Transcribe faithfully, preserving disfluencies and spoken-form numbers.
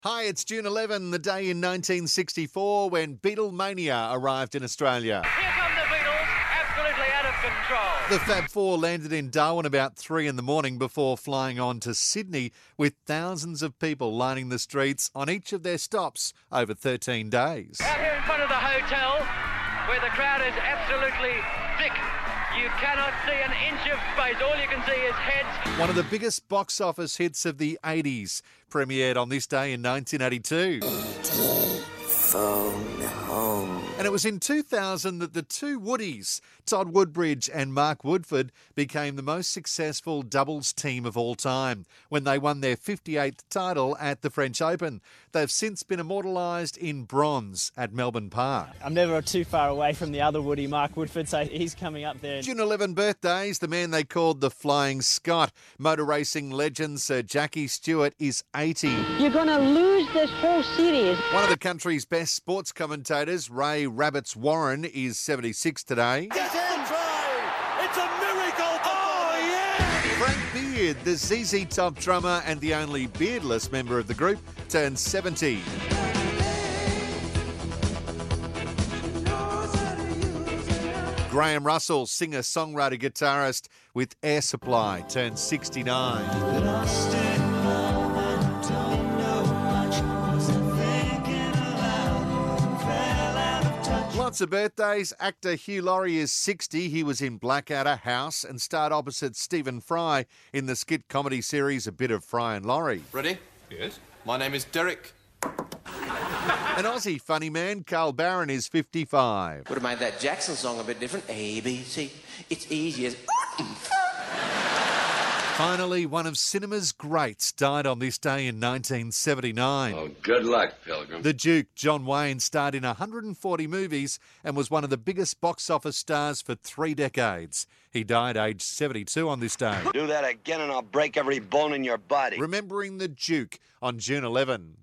Hi, it's June eleventh, the day in nineteen sixty-four when Beatlemania arrived in Australia. Here come the Beatles, absolutely out of control. The Fab Four landed in Darwin about three in the morning before flying on to Sydney with thousands of people lining the streets on each of their stops over thirteen days. Out here in front of the hotel, where the crowd is absolutely thick. You cannot see an inch of space. All you can see is heads. One of the biggest box office hits of the eighties premiered on this day in nineteen eighty-two. Phone home. And it was in two thousand that the two Woodies, Todd Woodbridge and Mark Woodford, became the most successful doubles team of all time when they won their fifty-eighth title at the French Open. They've since been immortalised in bronze at Melbourne Park. I'm never too far away from the other Woody, Mark Woodford, so he's coming up there. June eleventh birthdays, the man they called the Flying Scot. Motor racing legend Sir Jackie Stewart is eighty. You're going to lose this whole series. One of the country's best sports commentators, Ray Rabbits Warren, is seventy-six today. It's a miracle! Oh, yeah! Frank Beard, the Z Z Top drummer and the only beardless member of the group, turns seventy. Graham Russell, singer, songwriter, guitarist with Air Supply, turns sixty-nine. Lots of birthdays. Actor Hugh Laurie is sixty. He was in Blackadder, House, and starred opposite Stephen Fry in the skit comedy series A Bit of Fry and Laurie. Ready? Yes. My name is Derek. An Aussie funny man, Carl Barron, is fifty-five. Would have made that Jackson song a bit different. A, B, C. It's easy as... Finally, one of cinema's greats died on this day in nineteen seventy-nine. Oh, good luck, Pilgrim. The Duke, John Wayne, starred in one hundred forty movies and was one of the biggest box office stars for three decades. He died aged seventy-two on this day. Do that again and I'll break every bone in your body. Remembering the Duke on June eleventh.